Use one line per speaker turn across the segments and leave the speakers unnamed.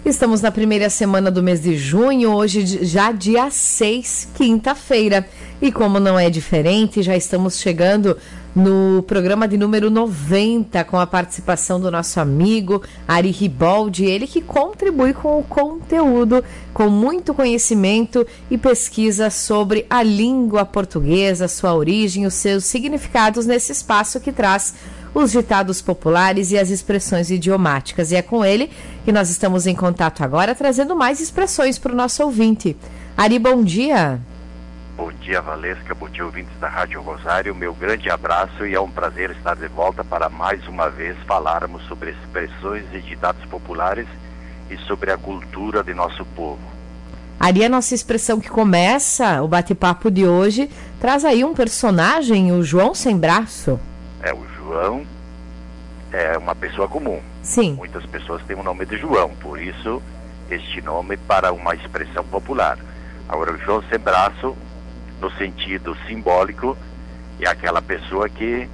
Estamos na primeira semana do mês de junho, hoje já dia 6, quinta-feira. E como não é diferente, já estamos chegando no programa de número 90, com a participação do nosso amigo Ari Riboldi, ele que contribui com o conteúdo, com muito conhecimento e pesquisa sobre a língua portuguesa, sua origem, os seus significados nesse espaço que traz os ditados populares e as expressões idiomáticas. E é com ele que nós estamos em contato agora, trazendo mais expressões para o nosso ouvinte. Ari, bom dia.
Bom dia, Valesca. Bom dia, ouvintes da Rádio Rosário. Meu grande abraço e é um prazer estar de volta para mais uma vez falarmos sobre expressões e ditados populares e sobre a cultura de nosso povo.
Ari, a nossa expressão que começa o bate-papo de hoje traz aí um personagem, o João Sem Braço.
O João é uma pessoa comum.
Sim.
Muitas pessoas têm o nome de João, por isso este nome para uma expressão popular. Agora, o João Sem Braço, no sentido simbólico, é aquela pessoa que,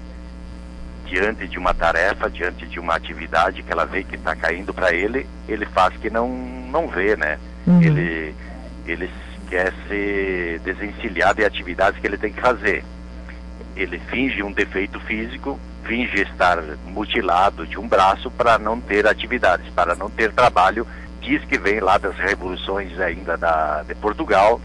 diante de uma tarefa, diante de uma atividade que ela vê que está caindo para ele, ele faz que não vê, né?
Uhum.
Ele quer se desencilhar de atividades que ele tem que fazer. Ele finge um defeito físico, finge estar mutilado de um braço para não ter atividades, para não ter trabalho. Diz que vem lá das revoluções ainda de Portugal,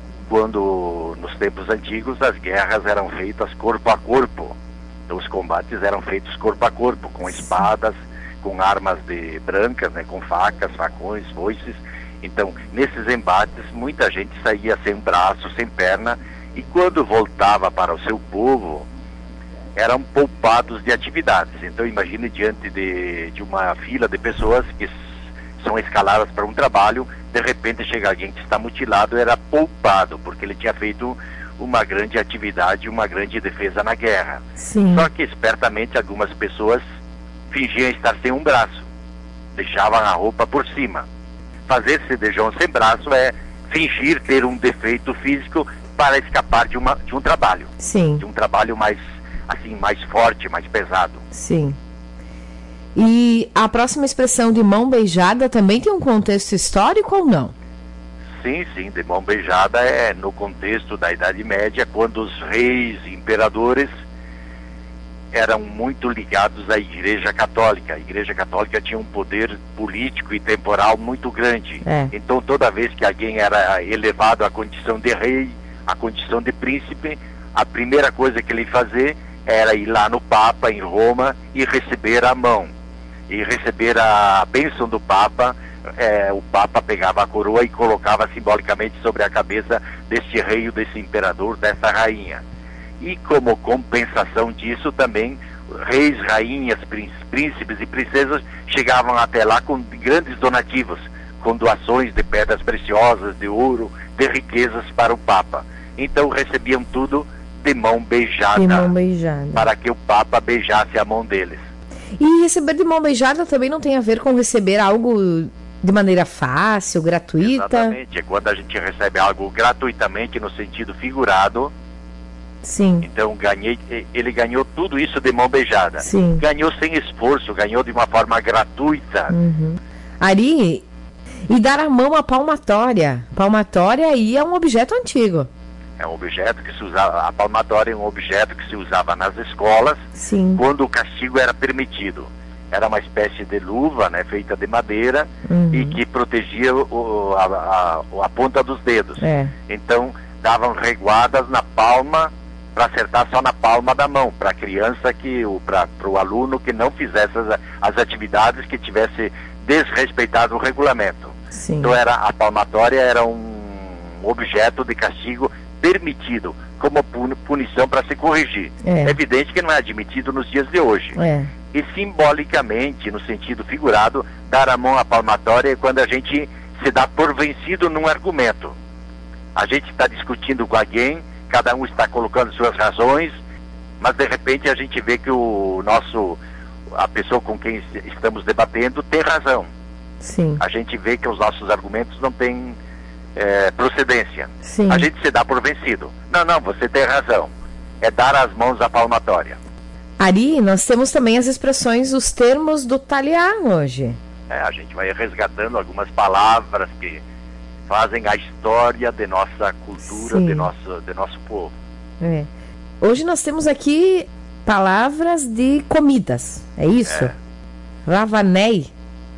quando nos tempos antigos as guerras eram feitas corpo a corpo. Então, os combates eram feitos corpo a corpo, com espadas, com armas brancas, né, com facas, facões, foices. Então, nesses embates, muita gente saía sem braço, sem perna, e quando voltava para o seu povo, eram poupados de atividades. Então, imagine diante de uma fila de pessoas que são escaladas para um trabalho, de repente chega alguém que está mutilado, era poupado, porque ele tinha feito uma grande atividade, uma grande defesa na guerra.
Sim.
Só que, espertamente, algumas pessoas fingiam estar sem um braço, deixavam a roupa por cima. Fazer-se de João Sem Braço é fingir ter um defeito físico para escapar de um trabalho.
Sim.
De um trabalho mais forte, mais pesado.
Sim. E a próxima expressão de mão beijada também tem um contexto histórico ou não?
Sim, de mão beijada é no contexto da Idade Média, quando os reis e imperadores eram muito ligados à Igreja Católica. A Igreja Católica tinha um poder político e temporal muito grande. Então, toda vez que alguém era elevado à condição de rei, à condição de príncipe, a primeira coisa que ele ia fazer era ir lá no Papa, em Roma, e receber a mão. E receber a bênção do Papa. O Papa pegava a coroa e colocava simbolicamente sobre a cabeça deste rei, desse imperador, dessa rainha. E como compensação disso também, reis, rainhas, príncipes e princesas chegavam até lá com grandes donativos, com doações de pedras preciosas, de ouro, de riquezas para o Papa. Então recebiam tudo de mão beijada, para que o Papa beijasse a mão deles.
E receber de mão beijada também não tem a ver com receber algo de maneira fácil, gratuita?
Exatamente, é quando a gente recebe algo gratuitamente no sentido figurado.
Sim.
Então ele ganhou tudo isso de mão beijada.
Sim.
Ganhou sem esforço, ganhou de uma forma gratuita.
Uhum. Ari, e dar a mão à palmatória? Palmatória aí é um objeto antigo.
É um objeto que se usava, a palmatória é um objeto que se usava nas escolas.
Sim.
Quando o castigo era permitido. Era uma espécie de luva, né, feita de madeira, e que protegia a ponta dos dedos. Então, davam reguadas na palma, para acertar só na palma da mão, para a criança, para o aluno que não fizesse as atividades, que tivesse desrespeitado o regulamento.
Sim.
Então, a palmatória era um objeto de castigo permitido, como punição para se corrigir. É evidente que não é admitido nos dias de hoje. E simbolicamente, no sentido figurado, dar a mão à palmatória é quando a gente se dá por vencido num argumento. A gente está discutindo com alguém, cada um está colocando suas razões, mas de repente a gente vê que a pessoa com quem estamos debatendo tem razão.
Sim.
A gente vê que os nossos argumentos não têm procedência.
Sim.
A gente se dá por vencido. Não, você tem razão. É dar as mãos à palmatória.
Ari, nós temos também as expressões, os termos do talhar hoje.
A gente vai resgatando algumas palavras que fazem a história de nossa cultura, de nosso povo.
Hoje nós temos aqui palavras de comidas, é isso? Rabanei.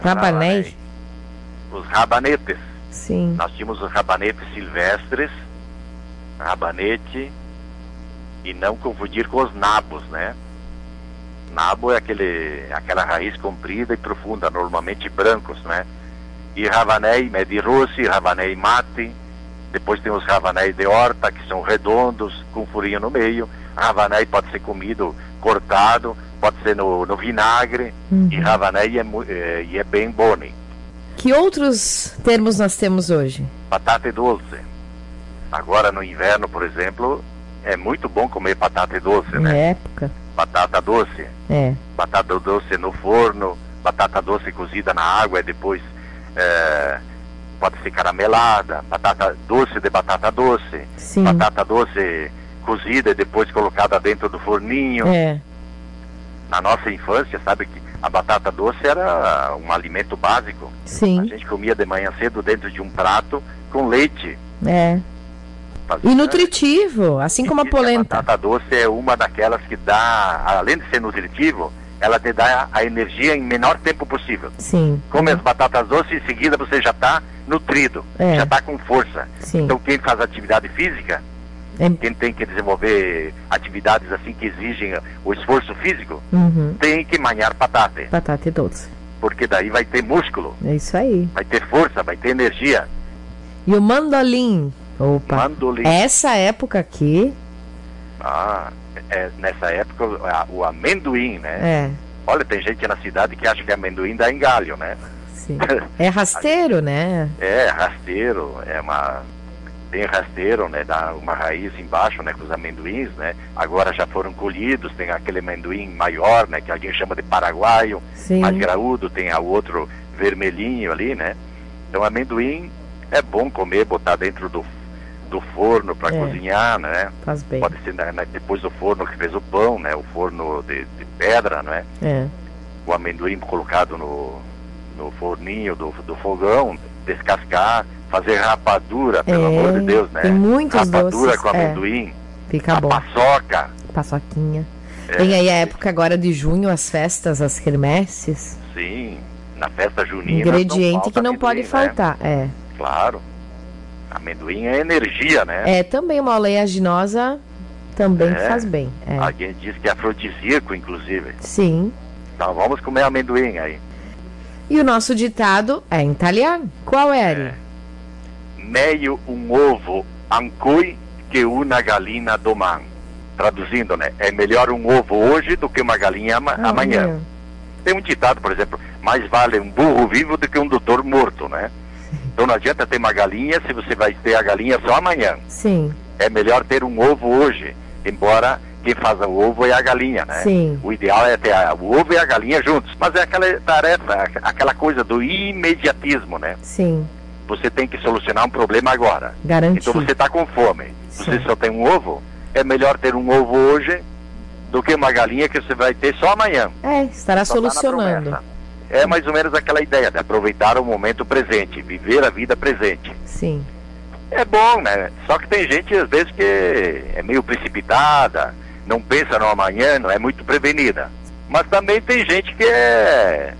Os rabanetes.
Sim.
Nós tínhamos os rabanetes silvestres, rabanete, e não confundir com os nabos, né? Nabo é aquela raiz comprida e profunda, normalmente brancos, né? E rabanei medirossi, rabanei mate, depois tem os rabanei de horta, que são redondos, com furinho no meio. Rabanei pode ser comido cortado, pode ser no vinagre, e rabanei é bem boni.
Que outros termos nós temos hoje?
Batata doce. Agora no inverno, por exemplo, é muito bom comer batata doce, né?
É época.
Batata doce. Batata doce no forno, batata doce cozida na água e depois pode ser caramelada, batata doce de batata doce.
Sim.
Batata doce cozida e depois colocada dentro do forninho. Na nossa infância, sabe que a batata doce era um alimento básico.
Sim.
A gente comia de manhã cedo dentro de um prato com leite.
E nutritivo, assim como a polenta.
A batata doce é uma daquelas que dá, além de ser nutritivo, ela te dá a energia em menor tempo possível.
Sim.
Come as batatas doces e em seguida você já está nutrido, já está com força.
Sim.
Então quem faz atividade física, quem tem que desenvolver atividades assim que exigem o esforço físico, tem que manhar batata.
Batata doce.
Porque daí vai ter músculo.
É isso aí.
Vai ter força, vai ter energia.
E o mandolim? Opa.
Mandolim.
Essa época aqui...
nessa época o amendoim, né? Olha, tem gente na cidade que acha que amendoim dá em galho, né?
Sim. É rasteiro, né?
Rasteiro, tem rasteiro, né? Dá uma raiz embaixo, né? Com os amendoins, né? Agora já foram colhidos, tem aquele amendoim maior, né? Que alguém chama de paraguaio, mais graúdo, tem o outro vermelhinho ali, né? Então amendoim é bom comer, botar dentro do forno para cozinhar, né?
Faz bem.
Pode ser depois do forno que fez o pão, né? O forno de pedra, né? O amendoim colocado no forninho do fogão, descascar, fazer rapadura, pelo amor de Deus, né?
Tem muitos
rapadura
doces,
com amendoim.
Fica bom.
Paçoca.
Paçoquinha. Tem aí a época agora de junho, as festas, as quermesses.
Sim, na festa junina.
Ingrediente que não pode faltar,
Claro. Amendoim é energia, né?
Também uma oleaginosa também faz bem.
Alguém diz que é afrodisíaco, inclusive.
Sim.
Então vamos comer amendoim aí.
E o nosso ditado é em italiano. Qual é, Ari?
Meglio un ovo ancoi que una galinha domani. Traduzindo, né? É melhor um ovo hoje do que uma galinha amanhã. Tem um ditado, por exemplo, mais vale um burro vivo do que um doutor morto, né? Então não adianta ter uma galinha se você vai ter a galinha só amanhã.
Sim.
É melhor ter um ovo hoje, embora quem faz o ovo é a galinha, né?
Sim.
O ideal é ter o ovo e a galinha juntos. Mas é aquela tarefa, aquela coisa do imediatismo, né?
Sim.
Você tem que solucionar um problema agora.
Garantido.
Então você está com fome. Você só tem um ovo, é melhor ter um ovo hoje do que uma galinha que você vai ter só amanhã.
Estará solucionando.
É mais ou menos aquela ideia de aproveitar o momento presente, viver a vida presente.
Sim.
É bom, né? Só que tem gente, às vezes, que é meio precipitada, não pensa no amanhã, não é muito prevenida. Mas também tem gente que é...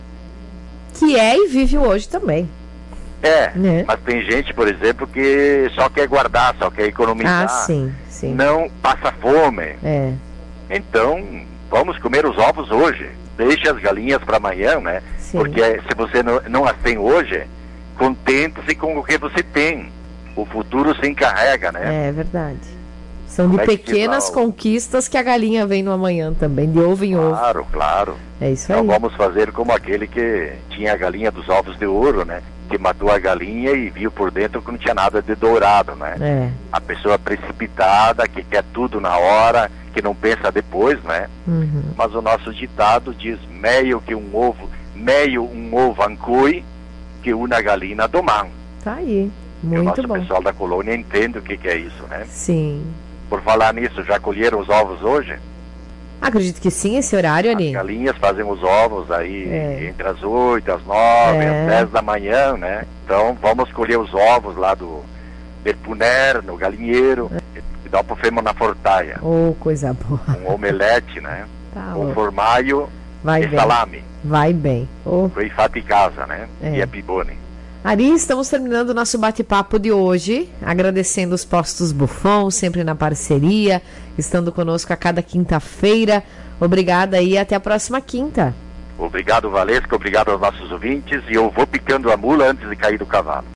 e vive o hoje também.
Mas tem gente, por exemplo, que só quer guardar, só quer economizar.
Sim.
Não passa fome. Então, vamos comer os ovos hoje. Deixe as galinhas para amanhã, né?
Sim.
Porque se você não as tem hoje, contente-se com o que você tem. O futuro se encarrega, né?
É verdade. São de pequenas conquistas que a galinha vem no amanhã também, de ovo em ovo.
Claro.
É isso aí.
Então vamos fazer como aquele que tinha a galinha dos ovos de ouro, né? Que matou a galinha e viu por dentro que não tinha nada de dourado, né? A pessoa precipitada, que quer tudo na hora, que não pensa depois, né? Mas o nosso ditado diz, meglio um ovo ancoi que una galinha domani.
Tá aí, muito bom.
E o nosso pessoal da colônia entende o que é isso, né?
Sim.
Por falar nisso, já colheram os ovos hoje?
Acredito que sim, esse horário ali.
As galinhas fazem os ovos aí entre as 8, as 9, às 10 da manhã, né? Então vamos colher os ovos lá do Perpuner, no galinheiro, e dá pro femo na fortaia.
Oh, coisa boa.
Um omelete, né?
Tá
Um formaggio e salame.
Vai bem. Oh.
Foi fatti casa, né? E é pibone.
Ari, estamos terminando o nosso bate-papo de hoje, agradecendo os Postos Buffon, sempre na parceria, estando conosco a cada quinta-feira. Obrigada e até a próxima quinta.
Obrigado, Valesca, obrigado aos nossos ouvintes, e eu vou picando a mula antes de cair do cavalo.